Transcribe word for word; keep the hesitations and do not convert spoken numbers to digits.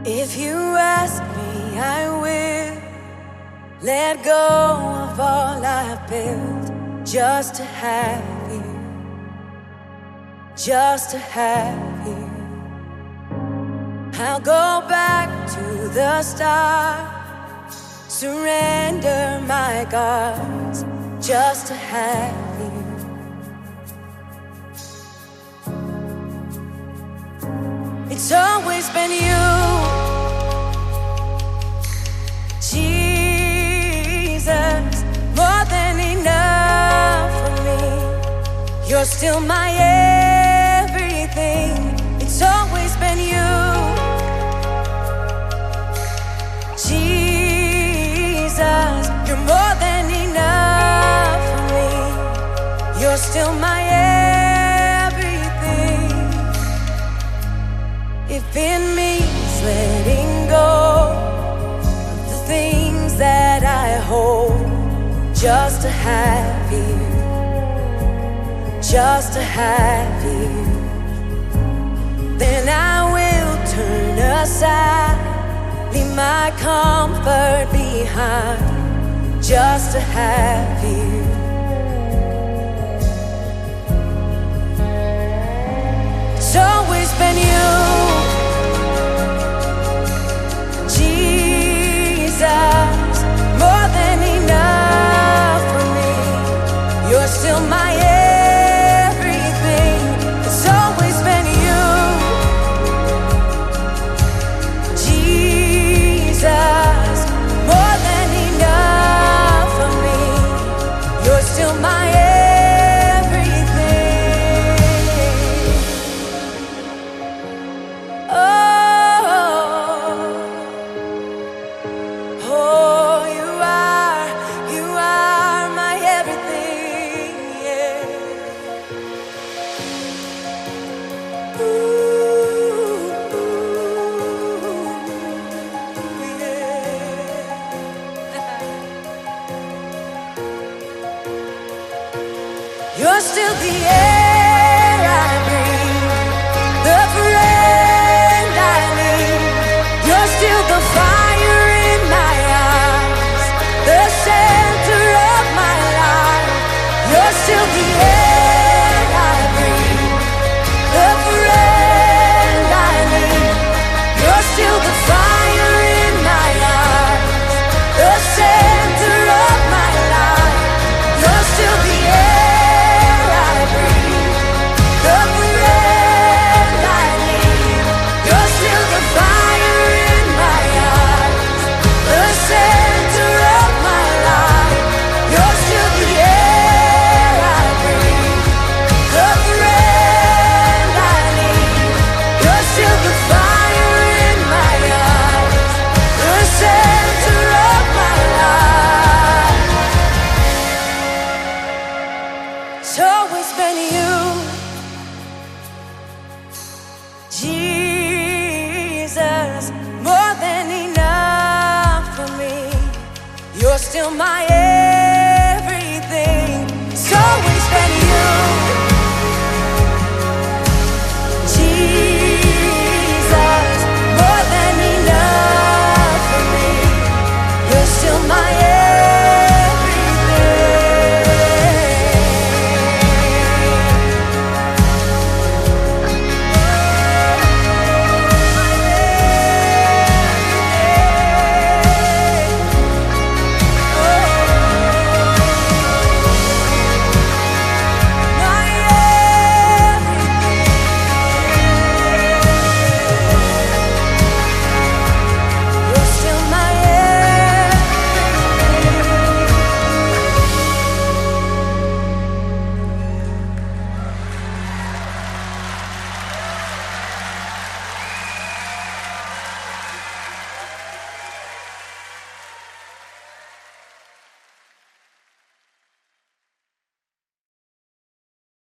If you ask me, I will let go of all I've built just to have you, just to have you. I'll go back to the start, surrender my guards just to have you. It's always been you, Jesus, more than enough for me. You're still my everything. It's always been you, Jesus, you're more than enough for me. You're still my everything. If it means letting go of the things that I hold just to have you, just to have you, then I will turn aside, leave my comfort behind, just to have you. It's always been you, Jesus, more than enough for me. You're still my everything. It's always been you, Jesus, more than enough for me. You're still my everything. Oh, oh, you are, you are my everything, yeah. Ooh, yeah. You're still the air I breathe, the friend I need. You're still the fire in my eyes, the center of my life. You're still the air I breathe, the friend I need. You're still the fire in my eyes, the center of my life. You're still the air I breathe, the friend I need. You're still the fire in my eyes, the center of my life. You're still the air I breathe, the friend I need. You're still the fire in my eyes, the center of my life. It's always been you, Jesus, more than enough for me. You're still my